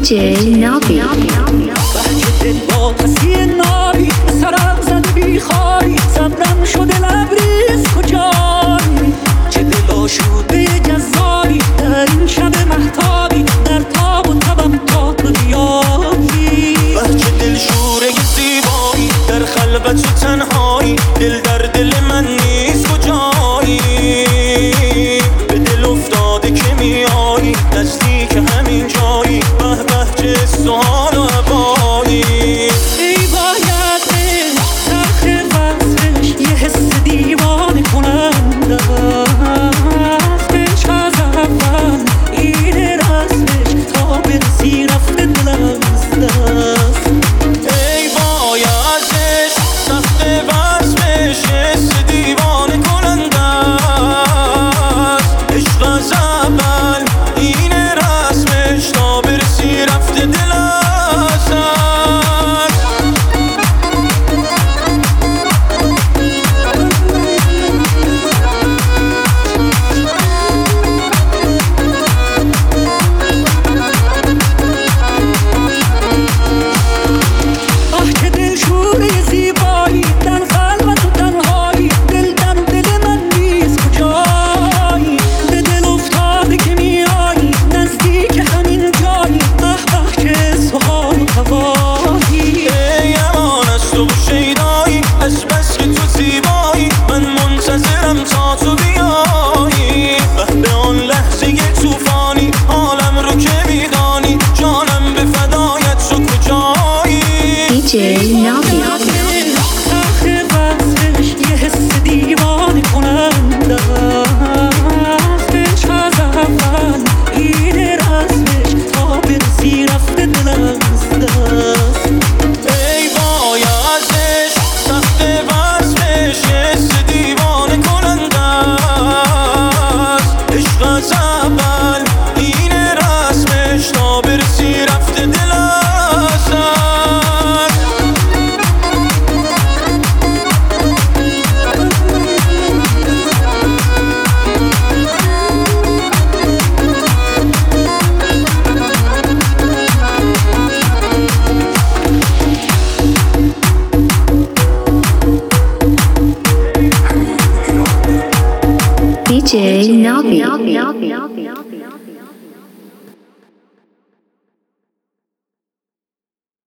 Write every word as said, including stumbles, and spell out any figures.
دیجی نابی بچه دل با کسی نابی سرم زد بیخوابی صبرم شده لبریز کجایی چه دل آشوده جذابی در این شب مهتابی در تاب و تبم تا تو بیایی بچه دل شوره زیبایی در خلوت و تنهایی دل در دل من نیست کجایی به دل افتاده که میایی نزدیک همین جایی به به چه سوال و هوایی ای باید تخت وصلش یه حس دیوانه کننده است عشق از اول این رسمش تا برسی رفته دلم از دست ای بایدش سخت وصفش حس دیوانه کننده است عشق از اول این رسمش تا برسی رفته دل از دست آه که دل شوره زیبایی در خلوت و تنهایی دل در دل من نیست کجایی به دل افتاده که میایی نزدیک همین جایی به به چه سوال و هوایی ای امان از تو شیدایی از بس که تو زیبایی من منتظرم تا تو بیایی به آن لحظه توفانی حالم رو که میدانی جانم به فدایت تو کجایی دیجی نابی تخت وصلش یه حس دیوانه کننده است عشق از اول این رسمش تا برسی رفته دلم از دست ای بایدش سخت وصفش حس دیوانه کننده است عشق از اول این رسمش تا برسی رفته دل از دست دیجی نابی